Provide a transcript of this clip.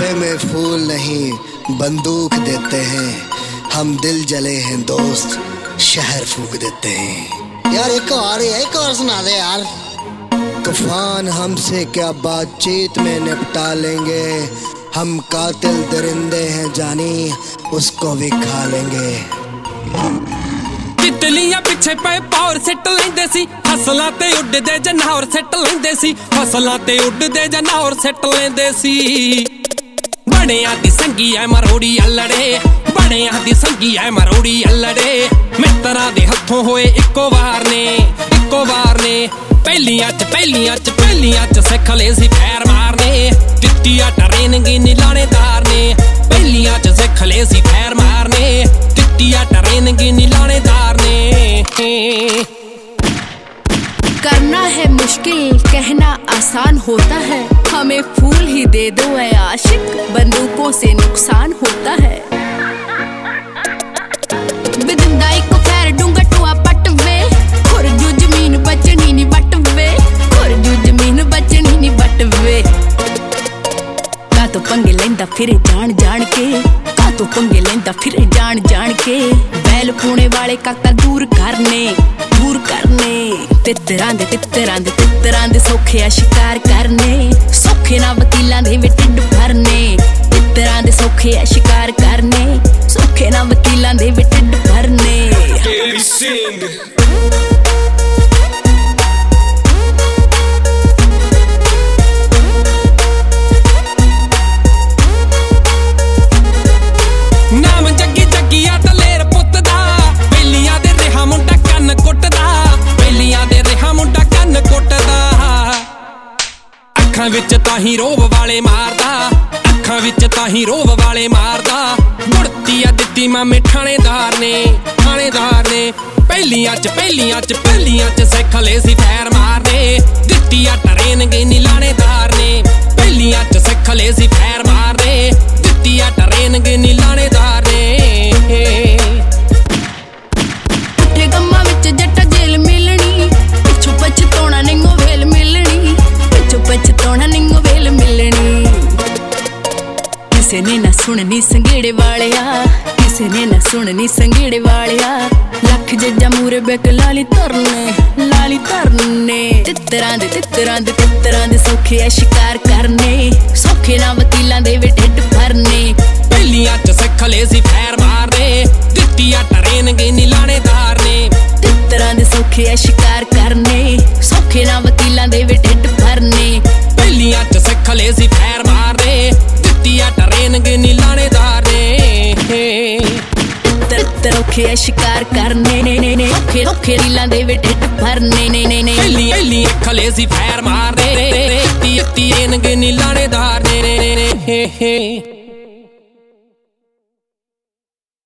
तोहफे में फूल नहीं बंदूक देते हैं, हम दिल जले हैं दोस्त शहर फूक देते हैं। यार एक और सुना दे यार। तूफान हमसे क्या बातचीत में निपटा लेंगे, हम कातिल दरिंदे हैं जानी उसको भी खा लेंगे। तितलियां पिछे पे पावर सिट लेंदे सी, फसलां ते उड़दे जनावर सिट लेंदे सी, फसलां ते उड़दे जनावर सिट लेंदे सी। बड़ियां दी संगी ऐ मरोड़ी अल्लड़े, बड़ियां दी संगी ऐ मरोड़ी अल्लड़े, मित्तरां दे हत्थों होए इक्को वार ने पहलियां च सिख ले सी पैर मारने, टिट्टिया ट्रेनिंग नी लानेदार ने, पहलियां च सिख ले सी पैर मारने, टिट्टिया ट्रेनिंग नी लानेदार ने। करना है मुश्किल कहना आसान होता है, हमें फूल ही दे दो ऐ आशिक, बंदूकों से नुकसान होता है। बिदंदाई को खैर डूंगा टुआ पटवे, खुरजू जमीन बचनी नी बटवे, खुरजू जमीन बचनी नी बटवे। का तो पंगे लेंदा फिर जान जान के, का तो पंगे लेंदा फिर जान जान के, बैल पुणे वाले काका दूर करने तितरां दे सौखे आ शिकार करने, सौखे ना वकीलां दे वे ढिड भरने, तितरां दे सौखे आ शिकार करने, सौखे ना वकीलां दे वे ढिड भरने। नाम जग्गी जग्गिया दलेर पुੱਤ ਦਾ, बेलियां दे रेहा मुंडा ਕੰਨ ਕੁੱਟਦਾ, बेलियां दे रेहा मुंडा ਕੰਨ ਕੁੱਟਦਾ। ਅੱਖਾਂ ਵਿੱਚ ਤਾਂ ਹੀ ਰੋਬ ਵਾਲੇ ਮਾਰਦਾ, ਅੱਖਾਂ ਵਿੱਚ ਤਾਂ ਹੀ ਰੋਬ ਵਾਲੇ ਮਾਰਦਾ, ਗੁੜਤੀ ਆ ਦਿੱਤੀ ਮਾਮੇ ਥਾਣੇਦਾਰ ਨੇ ਪਹਿਲੀਆਂ ਚ ਸਿੱਖ ਲੈ ਸੀ ਫੈਰ ਮਾਰਨੇ, ਦਿੱਤੀ ਆ ਟਰੇਨਿੰਗ ਨੀ ਲਾਣੇਦਾਰ ਨੇ, ਪਹਿਲੀਆਂ ਚ ਸਿੱਖ ਲੈ ਸੀ ਫੈਰ ਮਾਰਨੇ, ਦਿੱਤੀ ਆ ਟਰੇਨਿੰਗ ਨੀ ਲਾਣੇਦਾਰ ਨੇ। ਪੁੱਠੇ ਕੰਮਾਂ ਵਿੱਚ ਜੱਟਾ ਜੇਲ ਮਿਲਣੀ, ਪਿੱਛੋਂ ਪਛਤਾਉਣਾ ਨਿੰਗੋ ਵੇਲ ਮਿਲਣੀ, ਪਿੱਛੋਂ ਪਛਤਾਉਣਾ ਨਿੰਗੋ ਵੇਲ ਮਿਲਣੀ। ਕਿਸੇ ਨੇ ਨਾ ਸੁਣਨੀ ਸੰਘੇੜੇ ਵਾਲਿਆ, ਕਿਸੇ ਨੇ ਨਾ ਸੁਣਨੀ ਸੰਘੇੜੇ ਵਾਲਿਆ, ਲੱਖ ਜੱਜਾਂ ਮੂਰੇ ਬੈਕ ਲਾਲੀ ਧਰਨੇ ਤਿੱਤਰਾਂ ਦੇ ਸੌਖੇ ਆ ਸ਼ਿਕਾਰ ਕਰਨੇ, ਸੌਖੇ ਨਾ ਵਕੀਲਾਂ ਦੇ ਵੇ ਢਿੱਡ ਭਰਨੇ। ਪਹਿਲੀਆਂ ਚ ਸਿੱਖ ਲੈ ਸੀ ਫੈਰ ਮਾਰਨੇ, ਦਿੱਤੀ ਆ ਟਰੇਨਿੰਗ ਨੀ ਲਾਣੇਦਾਰ ਨੇ, ਤਿੱਤਰਾਂ ਦੇ ਸੌਖੇ ਆ ਸ਼ਿਕਾਰ ਕਰਨੇ, ਸੌਖੇ ਨਾ ਵਕੀਲਾਂ ਦੇ ਵੇ ਢਿੱਡ ਭਰਨੇ। ਪਹਿਲੀਆਂ ਚ ਸਿੱਖ ਲੈ ਸੀ ਫੈਰ ਮਾਰਨੇ, ਦਿੱਤੀ ਆ ਟਰੇਨਿੰਗ ਨੀ ਲਾਣੇਦਾਰ ਨੇ। ਔਖੇ ਆ ਸ਼ਿਕਾਰ ਕਰਨੇ, ਔਖੇ ਰੀਲਾਂ ਦੇ ਵੇ ਢਿੱਡ ਭਰਨੇ। ਪਹਿਲੀ ਅੱਖ ਲੈ ਸੀ ਫੈਰ ਮਾਰਨੇ, ਦਿੱਤੀ ਟਰੇਨਿੰਗ ਨੀ ਲਾਣੇਦਾਰ ਨੇ।